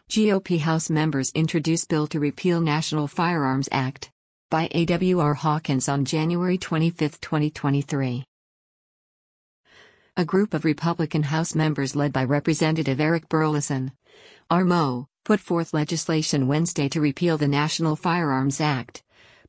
GOP House members introduce bill to repeal National Firearms Act. By A.W.R. Hawkins on January 25, 2023. A group of Republican House members led by Representative Eric Burlison, RMO, put forth legislation Wednesday to repeal the National Firearms Act,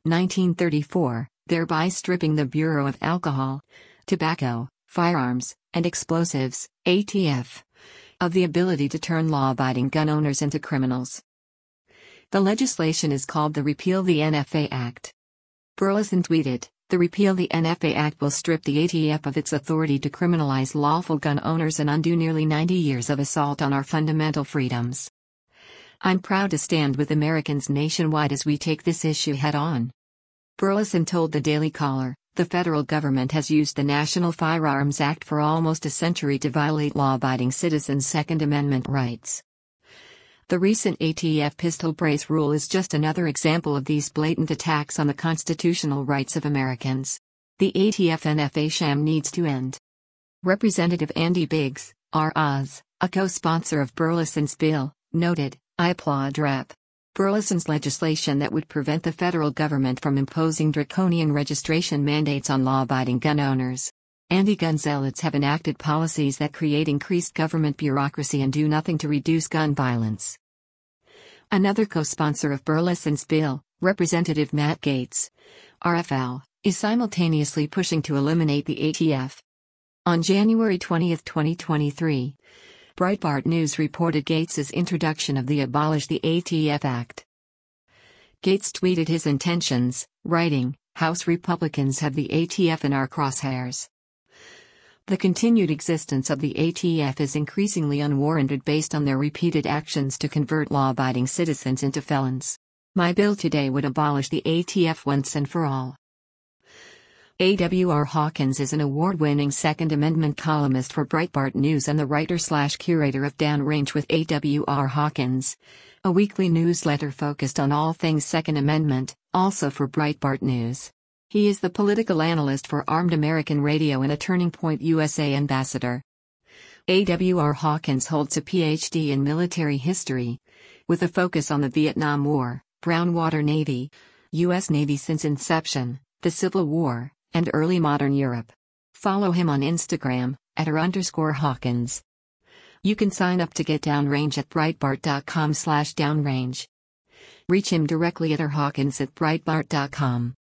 1934, thereby stripping the Bureau of Alcohol, Tobacco, Firearms, and Explosives, ATF, of the ability to turn law-abiding gun owners into criminals. The legislation is called the Repeal the NFA Act. Burlison tweeted, "The Repeal the NFA Act will strip the ATF of its authority to criminalize lawful gun owners and undo nearly 90 years of assault on our fundamental freedoms. I'm proud to stand with Americans nationwide as we take this issue head-on." Burlison told the Daily Caller, "The federal government has used the National Firearms Act for almost a century to violate law-abiding citizens' Second Amendment rights. The recent ATF pistol brace rule is just another example of these blatant attacks on the constitutional rights of Americans. The ATF-NFA sham needs to end." Representative Andy Biggs, R. Oz, a co-sponsor of Burlison's bill, noted, "I applaud Rep. Burlison's legislation that would prevent the federal government from imposing draconian registration mandates on law-abiding gun owners. Anti-gun zealots have enacted policies that create increased government bureaucracy and do nothing to reduce gun violence." Another co-sponsor of Burlison's bill, Representative Matt Gaetz, RFL, is simultaneously pushing to eliminate the ATF. On January 20, 2023, Breitbart News reported Gaetz's introduction of the Abolish the ATF Act. Gaetz tweeted his intentions, writing, "House Republicans have the ATF in our crosshairs. The continued existence of the ATF is increasingly unwarranted based on their repeated actions to convert law-abiding citizens into felons. My bill today would abolish the ATF once and for all." A.W.R. Hawkins is an award-winning Second Amendment columnist for Breitbart News and the writer/curator of Downrange with A.W.R. Hawkins, a weekly newsletter focused on all things Second Amendment, also for Breitbart News. He is the political analyst for Armed American Radio and a Turning Point USA ambassador. A.W.R. Hawkins holds a Ph.D. in military history, with a focus on the Vietnam War, Brown Water Navy, U.S. Navy since inception, the Civil War, and early modern Europe. Follow him on Instagram, @r_Hawkins. You can sign up to get Downrange at Breitbart.com/downrange. Reach him directly at rhawkins@breitbart.com.